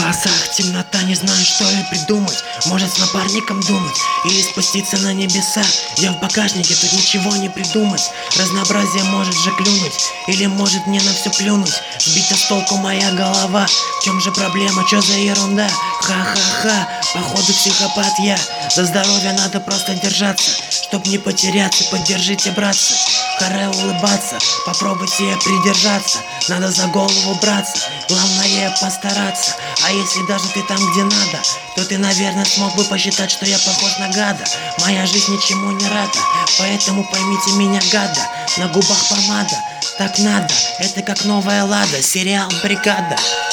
глазах темнота, не знаю, что и придумать. Может, с напарником думать или спуститься на небеса. Я в багажнике, тут ничего не придумать. Разнообразие может же клюнуть, или может мне на все плюнуть. Сбита с толку моя голова. В чем же проблема, чё за ерунда? Ха-ха-ха, походу психопат я. За здоровье надо просто держаться, чтоб не потеряться. Поддержите, братцы, харе улыбаться. Попробуйте придержаться, надо за голову браться. Главное постараться. А если даже ты там, где надо, то ты, наверное, смог бы посчитать, что я похож на гада. Моя жизнь ничему не рада, поэтому поймите меня, гада. На губах помада, так надо. Это как новая Лада, сериал «Бригада».